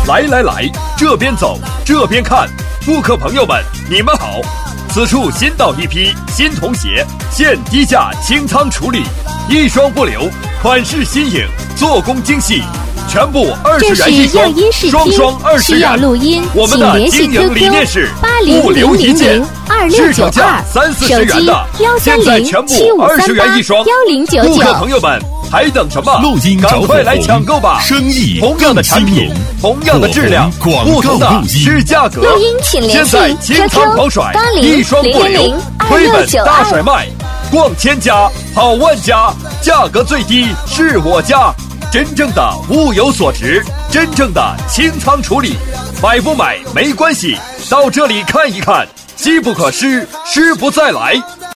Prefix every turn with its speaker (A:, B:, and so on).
A: 来来来，这边走，这边看，顾客朋友们，你们好！此处新到一批新童鞋，现低价清仓处理，一双不留，款式新颖，做工精细，全部20元一双，双双20元。
B: 需要录音，
A: 我们的经营理念是物流一件，市场价30-40元的，现在全部20元一双。顾客朋友们，还等什么？赶快来抢购吧！
C: 生意
A: 同样的产品，同样的质量，不同的是价格。
B: 录音请联系
A: 现在清仓狂甩，一双不留，亏本大甩卖，逛千家跑万家，价格最低是我家。真正的物有所值，真正的清仓处理，买不买没关系，到这里看一看，机不可失，失不再来。